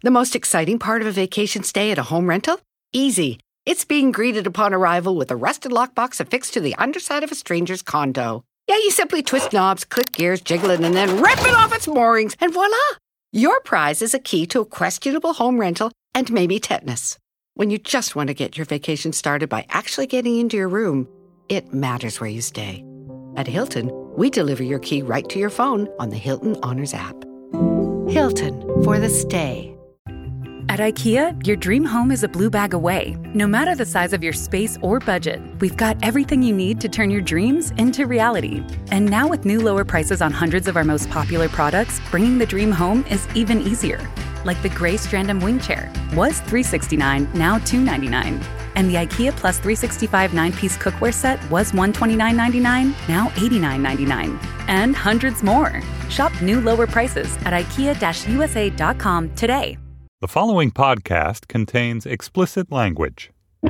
The most exciting part of a vacation stay at a home rental? Easy. It's being greeted upon arrival with a rusted lockbox affixed to the underside of a stranger's condo. Yeah, you simply twist knobs, click gears, jiggle it, and then rip it off its moorings, and voila! Your prize is a key to a questionable home rental and maybe tetanus. When you just want to get your vacation started by actually getting into your room, it matters where you stay. At Hilton, we deliver your key right to your phone on the Hilton Honors app. Hilton, for the stay. At IKEA, your dream home is a blue bag away. No matter the size of your space or budget, we've got everything you need to turn your dreams into reality. And now with new lower prices on hundreds of our most popular products, bringing the dream home is even easier. Like the gray Strandom wing chair was $369, now $299. And the IKEA Plus 365 9-piece cookware set was $129.99, now $89.99. And hundreds more. Shop new lower prices at IKEA-USA.com today. The following podcast contains explicit language.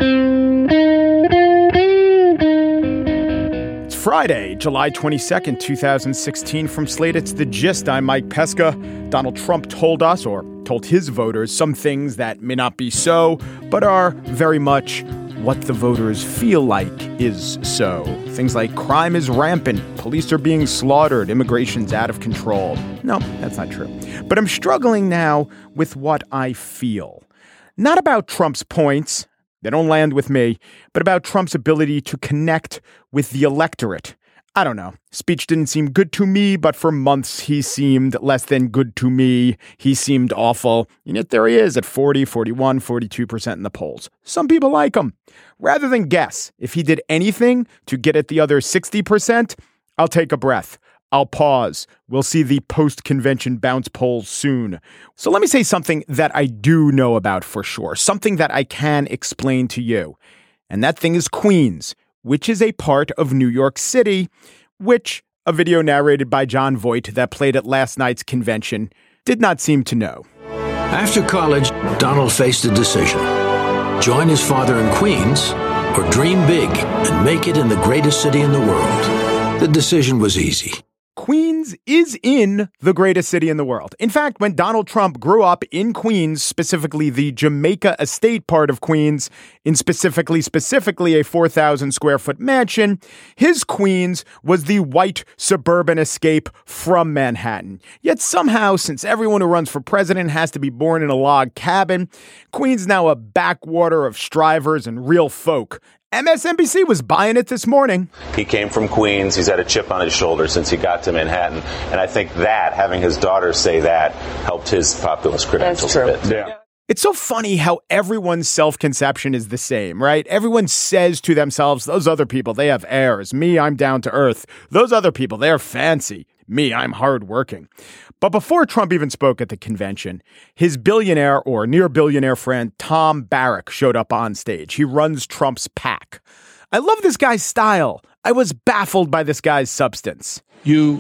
It's Friday, July 22nd, 2016. From Slate, it's The Gist. I'm Mike Pesca. Donald Trump told us, or told his voters, some things that may not be so, but are very much what the voters feel like is so. Things like crime is rampant, police are being slaughtered, immigration's out of control. No, that's not true. But I'm struggling now with what I feel. Not about Trump's points, they don't land with me, but about Trump's ability to connect with the electorate. I don't know. Speech didn't seem good to me, but for months he seemed less than good to me. He seemed awful. And yet there he is at 40, 41, 42% in the polls. Some people like him. Rather than guess if he did anything to get at the other 60%, I'll take a breath. I'll pause. We'll see the post-convention bounce polls soon. So let me say something that I do know about for sure. Something that I can explain to you. And that thing is Queens, which is a part of New York City, which a video narrated by John Voight that played at last night's convention did not seem to know. After college, Donald faced a decision. Join his father in Queens or dream big and make it in the greatest city in the world. The decision was easy. Queens is in the greatest city in the world. In fact, when Donald Trump grew up in Queens, specifically the Jamaica Estate part of Queens, in specifically a 4,000 square foot mansion, his Queens was the white suburban escape from Manhattan. Yet somehow, since everyone who runs for president has to be born in a log cabin, Queens is now a backwater of strivers and real folk. MSNBC was buying it this morning. He came from Queens. He's had a chip on his shoulder since he got to Manhattan. And I think that, having his daughter say that, helped his populist credentials a bit. Yeah. It's so funny how everyone's self-conception is the same, right? Everyone says to themselves, those other people, they have airs. Me, I'm down to earth. Those other people, they're fancy. Me, I'm hardworking. But before Trump even spoke at the convention, his billionaire or near billionaire friend Tom Barrack showed up on stage. He runs Trump's PAC. I love this guy's style. I was baffled by this guy's substance. You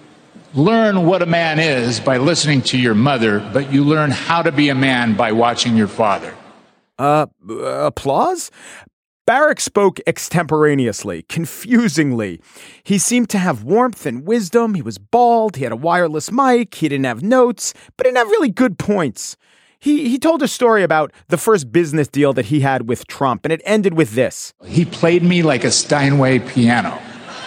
learn what a man is by listening to your mother, but you learn how to be a man by watching your father. Applause? Barrack spoke extemporaneously, confusingly. He seemed to have warmth and wisdom. He was bald. He had a wireless mic. He didn't have notes, but didn't have really good points. He told a story about the first business deal that he had with Trump, and it ended with this. He played me like a Steinway piano.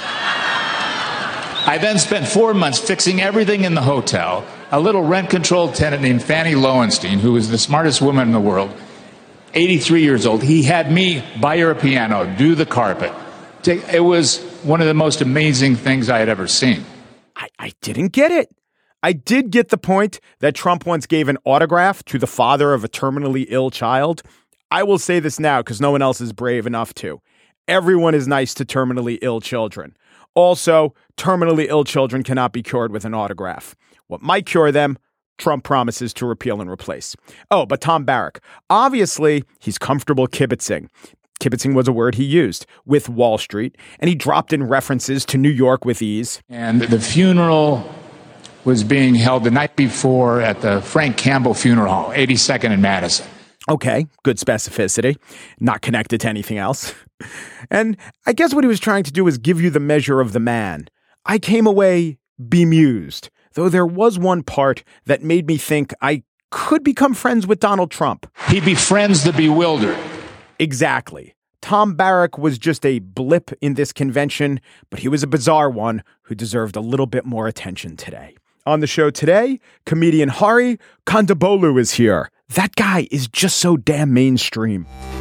I then spent 4 months fixing everything in the hotel. A little rent-controlled tenant named Fannie Lowenstein, who was the smartest woman in the world, 83 years old. He had me buy her a piano, do the carpet. It was one of the most amazing things I had ever seen. I didn't get it. I did get the point that Trump once gave an autograph to the father of a terminally ill child. I will say this now because no one else is brave enough to. Everyone is nice to terminally ill children. Also, terminally ill children cannot be cured with an autograph. What might cure them, Trump promises to repeal and replace. Oh, but Tom Barrack, obviously, he's comfortable kibitzing. Kibitzing was a word he used with Wall Street, and he dropped in references to New York with ease. And the funeral was being held the night before at the Frank Campbell Funeral Hall, 82nd and Madison. Okay, good specificity, not connected to anything else. And I guess what he was trying to do was give you the measure of the man. I came away bemused, though there was one part that made me think I could become friends with Donald Trump. He befriends the bewildered. Exactly. Tom Barrack was just a blip in this convention, but he was a bizarre one who deserved a little bit more attention today. On the show today, comedian Hari Kondabolu is here. That guy is just so damn mainstream.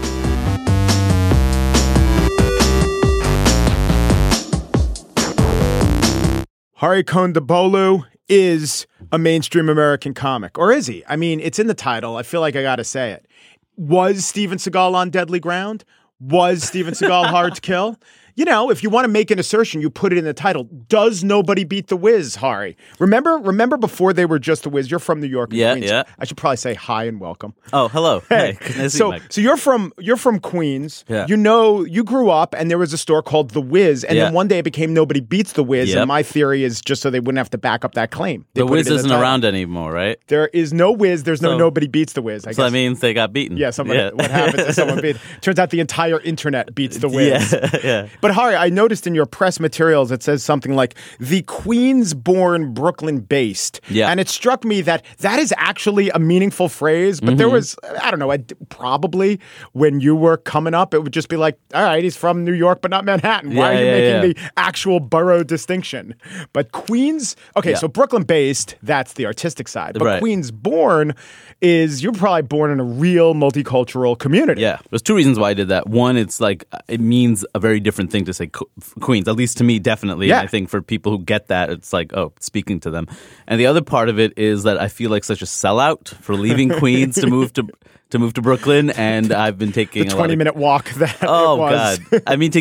Hari Kondabolu is a mainstream American comic. Or is he? I mean, it's in the title. I feel like I got to say it. Was Steven Seagal on deadly ground? Was Steven Seagal hard to kill? You know, if you want to make an assertion, you put it in the title. Does nobody beat the Wiz, Hari? Remember before they were just the Wiz? You're from New York. And Queens. Yeah. I should probably say hi and welcome. Oh, hello. Hey. Nice So you're from Queens. Yeah. You know, you grew up and there was a store called The Wiz. And then one day it became Nobody Beats the Wiz. Yep. And my theory is just so they wouldn't have to back up that claim. The Wiz isn't around anymore, right? There is no Wiz. There's no Nobody Beats the Wiz. I So guess. that means they got beaten. Yeah, what happens is someone beat. Turns out the entire internet beats the Wiz. Yeah. But Hari, I noticed in your press materials it says something like the Queens-born, Brooklyn-based. Yeah. And it struck me that is actually a meaningful phrase. But there was, I don't know, probably when you were coming up, it would just be like, all right, he's from New York, but not Manhattan. Why are you making the actual borough distinction? But Queens, so Brooklyn-based, that's the artistic side. But Right. Queens-born is you're probably born in a real multicultural community. Yeah. There's two reasons why I did that. One, it's like it means a very different thing to say Queens, at least to me, definitely. Yeah. And I think for people who get that, it's like, oh, speaking to them. And the other part of it is that I feel like such a sellout for leaving Queens to move to Brooklyn, and I've been taking the 20-minute walk that it was. God. I mean, to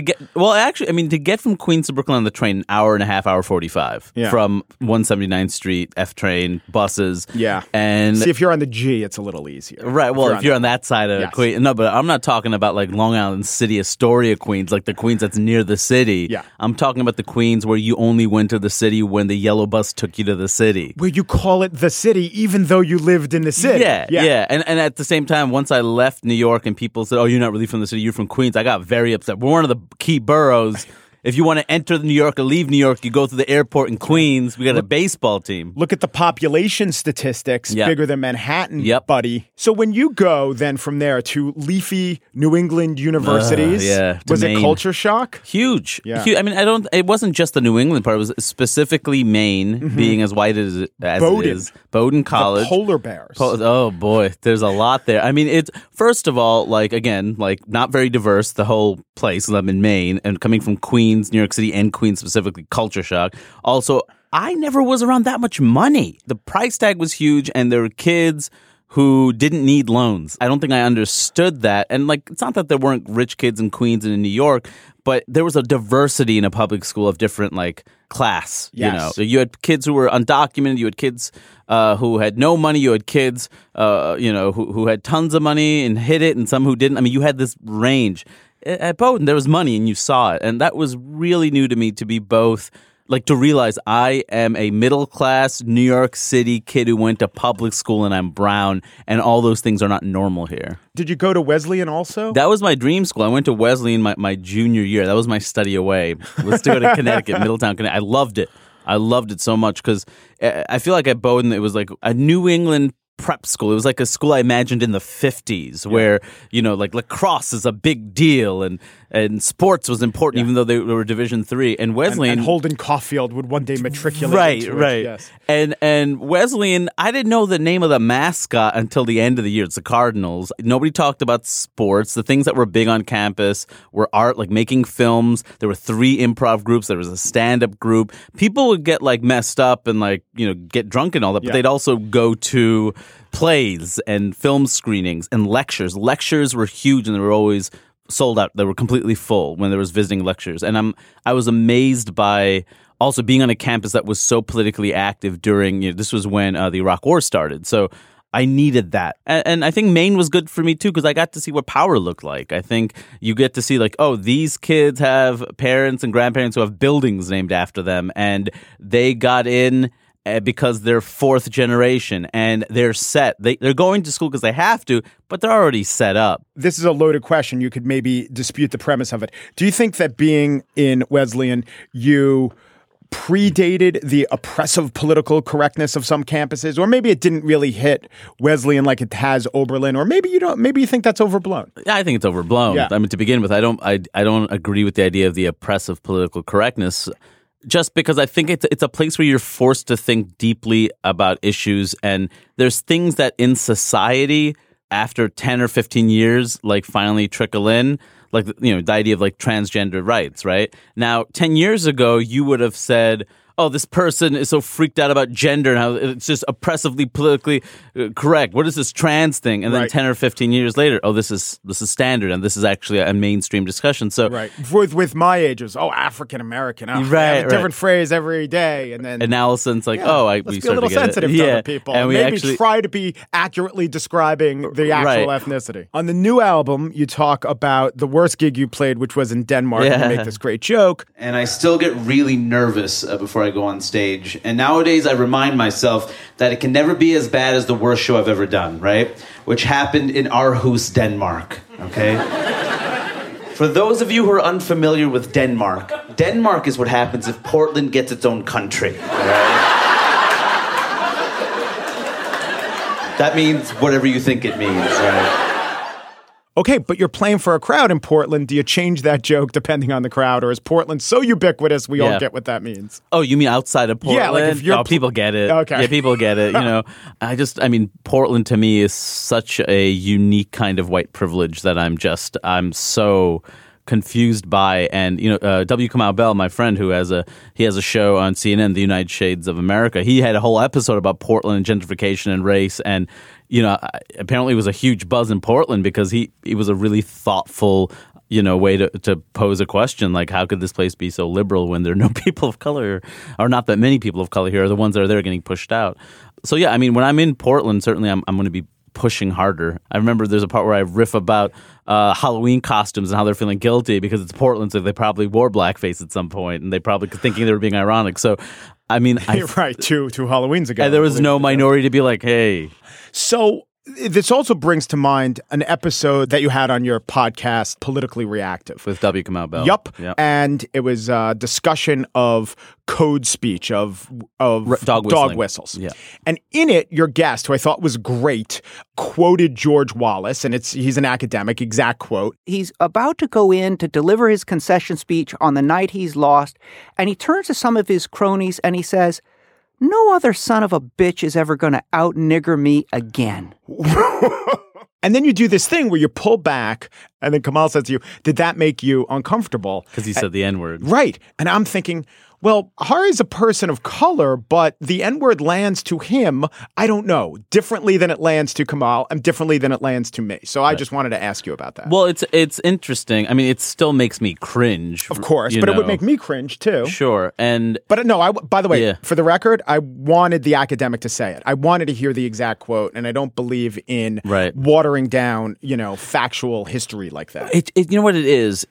get from Queens to Brooklyn on the train, an hour and a half, hour 45 from 179th Street, F train, buses. Yeah. And see, if you're on the G, it's a little easier. Right. Well, if you're on that side of Queens. No, but I'm not talking about like Long Island City, Astoria, Queens, like the Queens that's near the city. Yeah. I'm talking about the Queens where you only went to the city when the yellow bus took you to the city. Where you call it the city, even though you lived in the city. Yeah. And at the same time, once I left New York and people said, oh, you're not really from the city, you're from Queens, I got very upset. We're one of the key boroughs. If you want to enter New York or leave New York, you go to the airport in Queens. We got a baseball team. Look at the population statistics, bigger than Manhattan, buddy. So when you go then from there to leafy New England universities, was it culture shock? Huge. Yeah. I mean, it wasn't just the New England part. It was specifically Maine, being as white as Bowdoin. it is. Bowdoin College. The polar bears. Oh, boy. There's a lot there. I mean, it's, first of all, not very diverse, the whole place. I'm in Maine, and coming from Queens, New York City, and Queens specifically, culture shock. Also, I never was around that much money. The price tag was huge, and there were kids who didn't need loans. I don't think I understood that. And it's not that there weren't rich kids in Queens and in New York, but there was a diversity in a public school of different class. Yes. You know, so you had kids who were undocumented. You had kids who had no money. You had kids, who had tons of money and hid it, and some who didn't. I mean, you had this range. At Bowdoin, there was money, and you saw it, and that was really new to me to be both. To realize I am a middle-class New York City kid who went to public school and I'm brown, and all those things are not normal here. Did you go to Wesleyan also? That was my dream school. I went to Wesleyan my junior year. That was my study away. Was to go to Connecticut, Middletown, Connecticut. I loved it. I loved it so much because I feel like at Bowdoin it was like a New England prep school. It was like a school I imagined in the 50s where, lacrosse is a big deal and sports was important even though they were Division III. And Wesleyan... And Holden Caulfield would one day matriculate into Right. it. Yes. And Wesleyan, I didn't know the name of the mascot until the end of the year. It's the Cardinals. Nobody talked about sports. The things that were big on campus were art, like making films. There were 3 improv groups. There was a stand-up group. People would get messed up and get drunk and all that, but they'd also go to plays and film screenings and lectures. Lectures were huge, and they were always sold out. They were completely full when there was visiting lectures. And I was amazed by also being on a campus that was so politically active during, this was when the Iraq War started. So I needed that. And I think Maine was good for me too, because I got to see what power looked like. I think you get to see these kids have parents and grandparents who have buildings named after them, and they got in because they're 4th generation and they're set. They're going to school because they have to, but they're already set up. This is a loaded question. You could maybe dispute the premise of it. Do you think that being in Wesleyan, you predated the oppressive political correctness of some campuses, or maybe it didn't really hit Wesleyan like it has Oberlin, or maybe you don't. Maybe you think that's overblown. Yeah, I think it's overblown. Yeah. I mean, to begin with, I don't agree with the idea of the oppressive political correctness. Just because I think it's a place where you're forced to think deeply about issues, and there's things that in society after 10 or 15 years, like finally trickle in, like, you know, the idea of like transgender rights, right? Now, 10 years ago, you would have said, oh, this person is so freaked out about gender and how it's just oppressively politically correct. What is this trans thing? And then Right. 10 or 15 years later, oh, this is standard, and this is actually a mainstream discussion. So Right. With my ages, African American. Oh, they have a different phrase every day. And then and now all of a sudden it's like, let's we be a start little to get sensitive it. to other people. And we maybe actually try to be accurately describing the actual ethnicity. On the new album, you talk about the worst gig you played, which was in Denmark. And you make this great joke. And I still get really nervous before I go on stage. And nowadays I remind myself that it can never be as bad as the worst show I've ever done, right? Which happened in Aarhus, Denmark, okay? For those of you who are unfamiliar with Denmark, Denmark is what happens if Portland gets its own country, right? That means whatever you think it means, right? Okay, but you're playing for a crowd in Portland. Do you change that joke depending on the crowd, or is Portland so ubiquitous we all get what that means? Oh, you mean outside of Portland? Yeah, like if you're people get it. Okay. Yeah, people get it. You know, I mean, Portland to me is such a unique kind of white privilege that I'm so confused by. And, you know, W. Kamau Bell, my friend, who has a show on CNN, The United Shades of America, he had a whole episode about Portland and gentrification and race. And, you know, apparently it was a huge buzz in Portland because he was a really thoughtful, you know, way to pose a question, like, how could this place be so liberal when there are no people of color, or not that many people of color here, are the ones that are there getting pushed out. So, yeah, I mean, when I'm in Portland, certainly I'm going to be pushing harder. I remember there's a part where I riff about Halloween costumes and how they're feeling guilty because it's Portland, so they probably wore blackface at some point, and they probably thinking they were being ironic. So, I mean, right, two Halloweens ago. And there was no minority to be like, hey. So this also brings to mind an episode that you had on your podcast, Politically Reactive. With W. Kamau Bell. Yup. And it was a discussion of code speech, of dog whistles. Yeah. And in it, your guest, who I thought was great, quoted George Wallace, and he's an academic, exact quote. He's about to go in to deliver his concession speech on the night he's lost, and he turns to some of his cronies and he says, "No other son of a bitch is ever going to out-nigger me again." And then you do this thing where you pull back, and then Kamal says to you, "Did that make you uncomfortable?" Because he said the N-word. Right. And I'm thinking, well, Hari's a person of color, but the N-word lands to him, I don't know, differently than it lands to Kamal and differently than it lands to me. So I just wanted to ask you about that. Well, it's interesting. I mean, it still makes me cringe. Of course, but it would make me cringe too. Sure. But no, by the way, for the record, I wanted the academic to say it. I wanted to hear the exact quote, and I don't believe in watering down, factual history like that. You know what it is?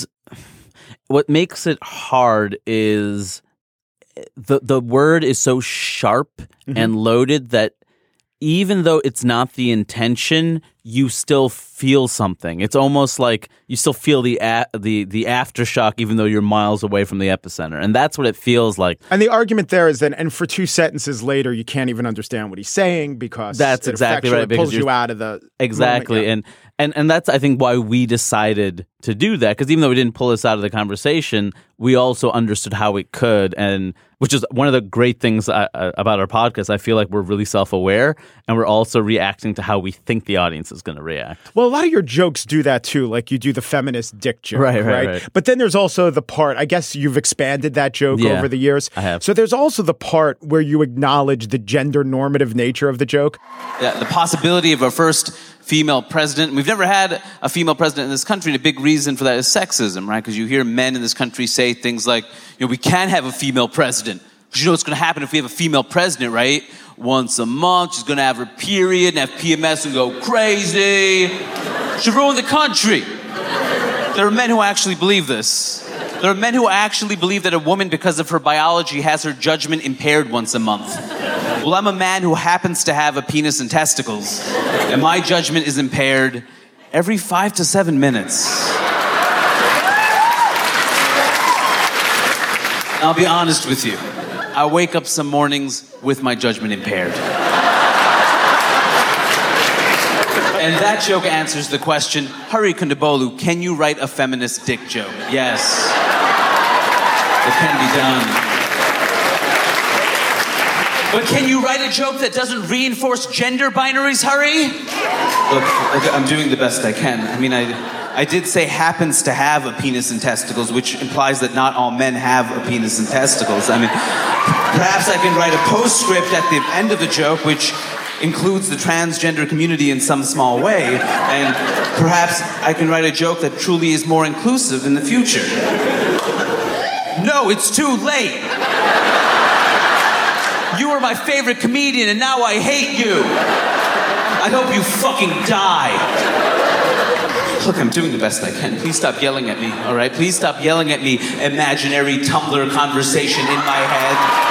What makes it hard is the word is so sharp and loaded that even though it's not the intention, you still feel something. It's almost like you still feel the aftershock, even though you're miles away from the epicenter, and that's what it feels like. And the argument there is that, and for two sentences later, you can't even understand what he's saying because that's exactly right. It pulls you out of the exactly, moment, and that's I think why we decided to do that, because even though we didn't pull us out of the conversation, we also understood how it could, and which is one of the great things about our podcast. I feel like we're really self-aware, and we're also reacting to how we think the audience is going to react. Well, a lot of your jokes do that too. Like you do the feminist dick joke, right? But then there's also the part, I guess you've expanded that joke over the years. I have. So there's also the part where you acknowledge the gender normative nature of the joke. Yeah, the possibility of a first female president. We've never had a female president in this country, and a big reason for that is sexism, right? Because you hear men in this country say things like, we can't have a female president. Because you know what's going to happen if we have a female president, right? Once a month, she's going to have her period and have PMS and go crazy. She'll ruin the country. There are men who actually believe this. There are men who actually believe that a woman, because of her biology, has her judgment impaired once a month. Well, I'm a man who happens to have a penis and testicles, and my judgment is impaired every 5 to 7 minutes. I'll be honest with you. I wake up some mornings with my judgment impaired. And that joke answers the question, Hari Kondabolu, can you write a feminist dick joke? Yes. It can be done. But can you write a joke that doesn't reinforce gender binaries, Hari? Look, I'm doing the best I can. I mean, I did say happens to have a penis and testicles, which implies that not all men have a penis and testicles. I mean, perhaps I can write a postscript at the end of the joke, which includes the transgender community in some small way, and perhaps I can write a joke that truly is more inclusive in the future. No, it's too late. You were my favorite comedian, and now I hate you. I hope you fucking die. Look, I'm doing the best I can. Please stop yelling at me, all right? Please stop yelling at me, imaginary Tumblr conversation in my head.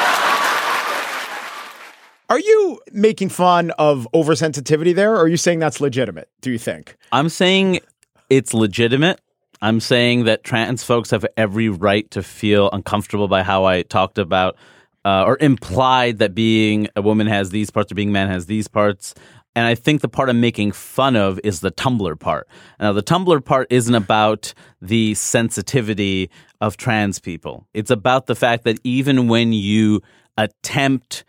Are you making fun of oversensitivity there, or are you saying that's legitimate, do you think? I'm saying it's legitimate. I'm saying that trans folks have every right to feel uncomfortable by how I talked about or implied that being a woman has these parts or being a man has these parts. And I think the part I'm making fun of is the Tumblr part. Now, the Tumblr part isn't about the sensitivity of trans people. It's about the fact that even when you attempt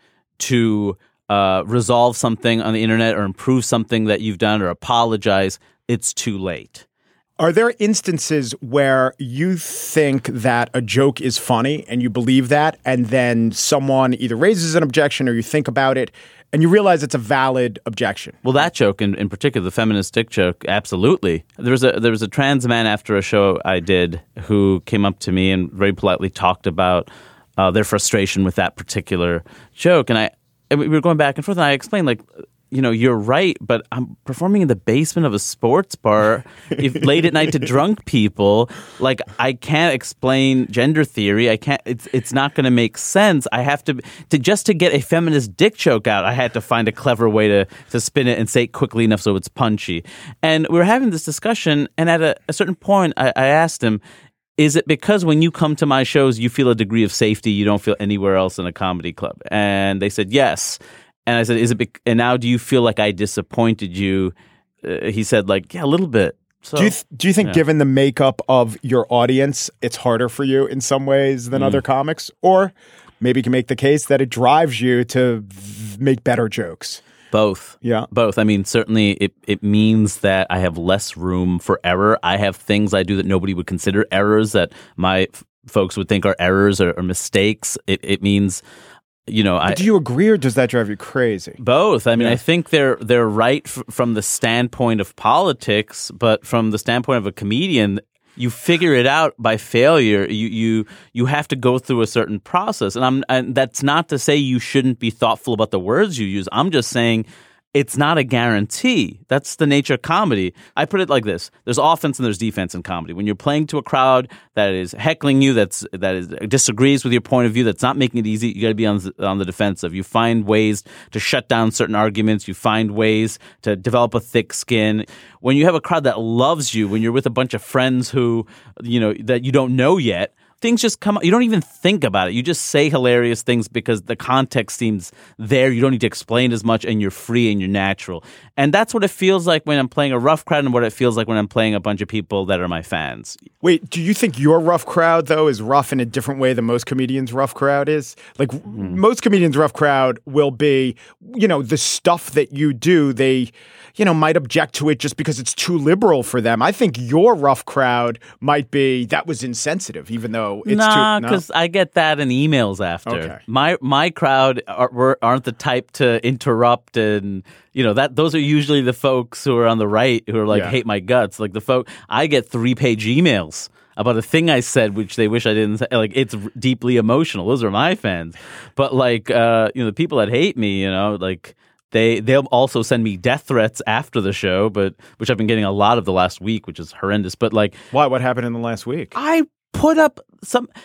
to resolve something on the internet or improve something that you've done or apologize, it's too late. Are there instances where you think that a joke is funny and you believe that, and then someone either raises an objection or you think about it and you realize it's a valid objection? Well, that joke in particular, the feminist dick joke, absolutely. There was a trans man after a show I did who came up to me and very politely talked about their frustration with that particular joke. And we were going back and forth, and I explained, like, you know, you're right, but I'm performing in the basement of a sports bar late at night to drunk people. Like, I can't explain gender theory. I can't. It's not going to make sense. I have to just to get a feminist dick joke out. I had to find a clever way to spin it and say it quickly enough so it's punchy. And we were having this discussion, and at a certain point, I asked him, is it because when you come to my shows, you feel a degree of safety you don't feel anywhere else in a comedy club? And they said, yes. And I said, is it? And now do you feel like I disappointed you? He said, like, yeah, a little bit. So, do you think given the makeup of your audience, it's harder for you in some ways than other comics? Or maybe you can make the case that it drives you to make better jokes? Both. Yeah. Both. I mean, certainly it means that I have less room for error. I have things I do that nobody would consider errors that my folks would think are errors or mistakes. It means, you know, do you agree, or does that drive you crazy? Both. I mean, I think they're right from the standpoint of politics, but from the standpoint of a comedian, you figure it out by failure. You have to go through a certain process, and that's not to say you shouldn't be thoughtful about the words you use. I'm just saying it's not a guarantee. That's the nature of comedy. I put it like this: there's offense and there's defense in comedy. When you're playing to a crowd that is heckling you, that disagrees with your point of view, that's not making it easy, you got to be on the defensive. You find ways to shut down certain arguments. You find ways to develop a thick skin. When you have a crowd that loves you, when you're with a bunch of friends who, you know, that you don't know yet, things just come up. You don't even think about it. You just say hilarious things because the context seems there. You don't need to explain as much, and you're free and you're natural. And that's what it feels like when I'm playing a rough crowd, and what it feels like when I'm playing a bunch of people that are my fans. Wait, do you think your rough crowd, though, is rough in a different way than most comedians' rough crowd is? Like, most comedians' rough crowd will be, you know, the stuff that you do, they, you know, might object to it just because it's too liberal for them. I think your rough crowd might be, that was insensitive, even though it's too... because I get that in emails after. Okay. My crowd aren't the type to interrupt, and, you know, those are usually the folks who are on the right who are like, hate my guts. Like I get 3-page emails about a thing I said, which they wish I didn't say. Like, it's deeply emotional. Those are my fans. But, like, you know, the people that hate me, you know, like... They'll also send me death threats after the show, which I've been getting a lot of the last week, which is horrendous. But, like, why? What happened in the last week? I put up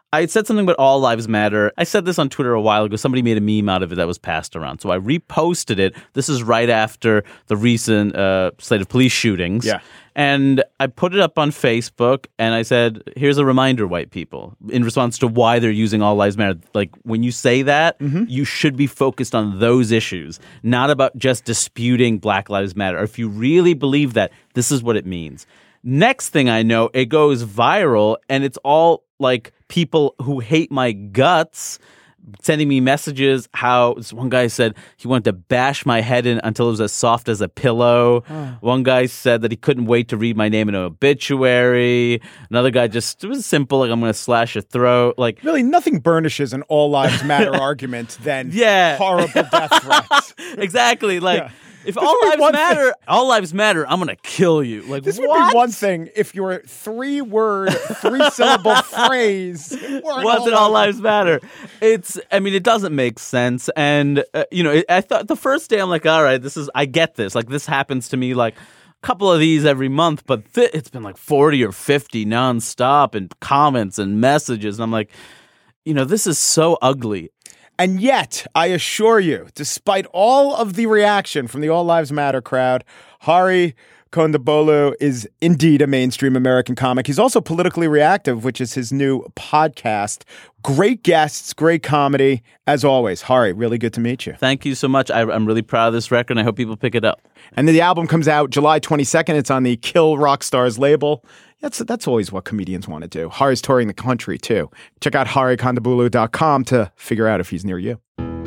I said something about All Lives Matter. I said this on Twitter a while ago. Somebody made a meme out of it that was passed around. So I reposted it. This is right after the recent slate of police shootings. Yeah. And I put it up on Facebook and I said, here's a reminder, white people, in response to why they're using All Lives Matter. Like, when you say that, you should be focused on those issues, not about just disputing Black Lives Matter. Or if you really believe that, this is what it means. Next thing I know, it goes viral and it's all like people who hate my guts sending me messages. How this one guy said he wanted to bash my head in until it was as soft as a pillow. One guy said that he couldn't wait to read my name in an obituary. Another guy it was simple, like, I'm going to slash your throat. Like, really, nothing burnishes an All Lives Matter argument than horrible death threats. Exactly. Like, if all lives matter, I'm going to kill you. Like, this would be one thing if your 3-word, 3-syllable phrase wasn't all lives matter. It doesn't make sense. And, I thought the first day I'm like, all right, I get this. Like, this happens to me like a couple of these every month, but it's been like 40 or 50 nonstop and comments and messages. And I'm like, this is so ugly. And yet, I assure you, despite all of the reaction from the All Lives Matter crowd, Hari Kondabolu is indeed a mainstream American comic. He's also Politically Reactive, which is his new podcast. Great guests, great comedy, as always. Hari, really good to meet you. Thank you so much. I'm really proud of this record, and I hope people pick it up. And then the album comes out July 22nd. It's on the Kill Rock Stars label. That's always what comedians want to do. Hari's touring the country, too. Check out harikondabolu.com to figure out if he's near you.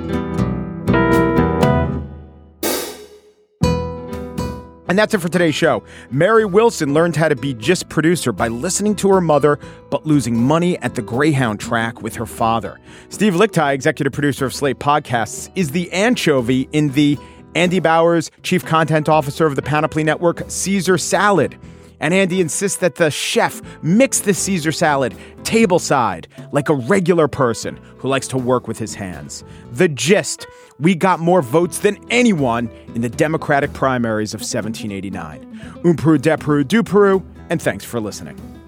And that's it for today's show. Mary Wilson learned how to be Gist producer by listening to her mother, but losing money at the Greyhound track with her father. Steve Lickteig, executive producer of Slate Podcasts, is the anchovy in the Andy Bowers, chief content officer of the Panoply Network, Caesar salad. And Andy insists that the chef mix the Caesar salad tableside like a regular person who likes to work with his hands. The Gist. We got more votes than anyone in the Democratic primaries of 1789. Peru, de Peru, du Peru, and thanks for listening.